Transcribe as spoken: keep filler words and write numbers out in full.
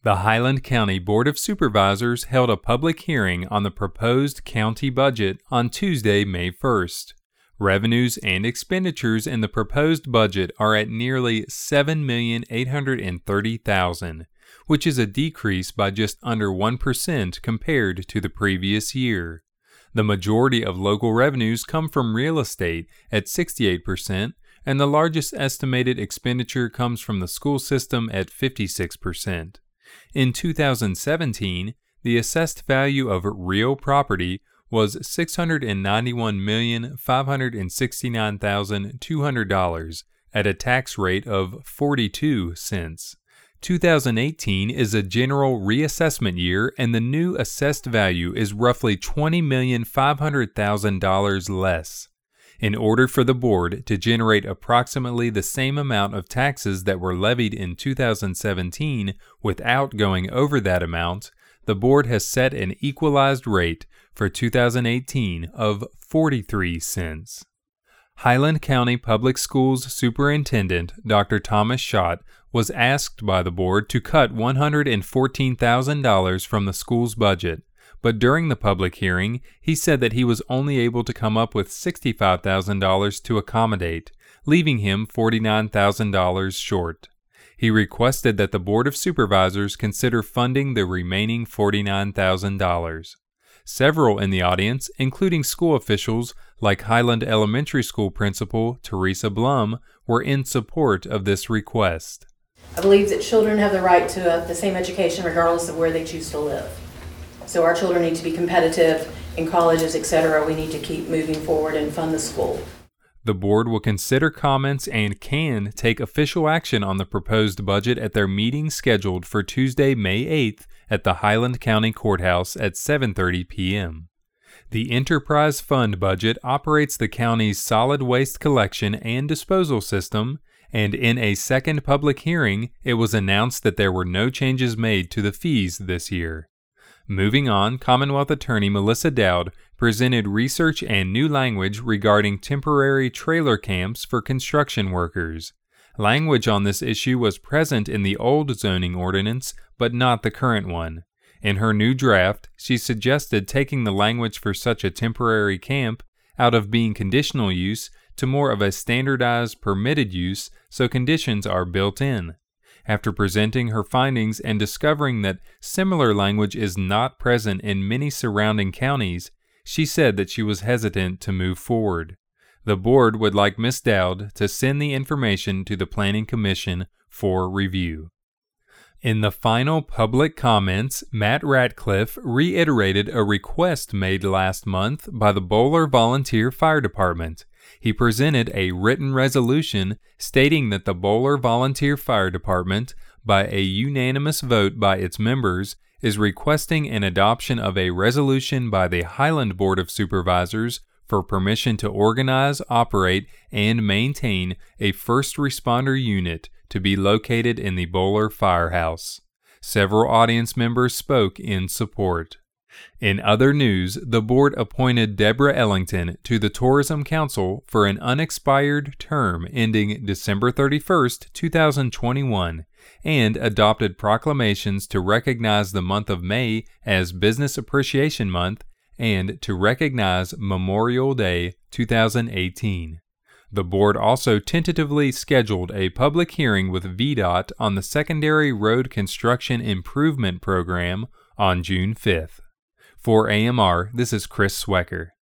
The Highland County Board of Supervisors held a public hearing on the proposed county budget on Tuesday, May first. Revenues and expenditures in the proposed budget are at nearly seven million eight hundred thirty thousand dollars, which is a decrease by just under one percent compared to the previous year. The majority of local revenues come from real estate at sixty-eight percent, and the largest estimated expenditure comes from the school system at fifty-six percent. In two thousand seventeen, the assessed value of real property was six hundred ninety-one million five hundred sixty-nine thousand two hundred dollars at a tax rate of forty-two cents. two thousand eighteen is a general reassessment year, and the new assessed value is roughly twenty million five hundred thousand dollars less. In order for the board to generate approximately the same amount of taxes that were levied in two thousand seventeen without going over that amount, the board has set an equalized rate for two thousand eighteen of forty-three cents. Highland County Public Schools Superintendent Doctor Thomas Schott was asked by the board to cut one hundred fourteen thousand dollars from the school's budget, but during the public hearing, he said that he was only able to come up with sixty-five thousand dollars to accommodate, leaving him forty-nine thousand dollars short. He requested that the Board of Supervisors consider funding the remaining forty-nine thousand dollars. Several in the audience, including school officials like Highland Elementary School Principal Teresa Blum, were in support of this request. I believe that children have the right to uh, the same education regardless of where they choose to live. So our children need to be competitive in colleges, et cetera. We need to keep moving forward and fund the school. The board will consider comments and can take official action on the proposed budget at their meeting scheduled for Tuesday, May eighth at the Highland County Courthouse at seven thirty p.m. The Enterprise Fund budget operates the county's solid waste collection and disposal system, and in a second public hearing, it was announced that there were no changes made to the fees this year. Moving on, Commonwealth Attorney Melissa Dowd presented research and new language regarding temporary trailer camps for construction workers. Language on this issue was present in the old zoning ordinance, but not the current one. In her new draft, she suggested taking the language for such a temporary camp out of being conditional use to more of a standardized permitted use so conditions are built in. After presenting her findings and discovering that similar language is not present in many surrounding counties, she said that she was hesitant to move forward. The board would like Miz Dowd to send the information to the Planning Commission for review. In the final public comments, Matt Ratcliffe reiterated a request made last month by the Bowler Volunteer Fire Department. He presented a written resolution stating that the Bowler Volunteer Fire Department, by a unanimous vote by its members, is requesting an adoption of a resolution by the Highland Board of Supervisors for permission to organize, operate, and maintain a first responder unit to be located in the Bowler Firehouse. Several audience members spoke in support. In other news, the board appointed Deborah Ellington to the Tourism Council for an unexpired term ending December thirty-first, two thousand twenty-one, and adopted proclamations to recognize the month of May as Business Appreciation Month and to recognize Memorial Day two thousand eighteen. The board also tentatively scheduled a public hearing with V DOT on the Secondary Road Construction Improvement Program on June fifth. For A M R, this is Chris Swecker.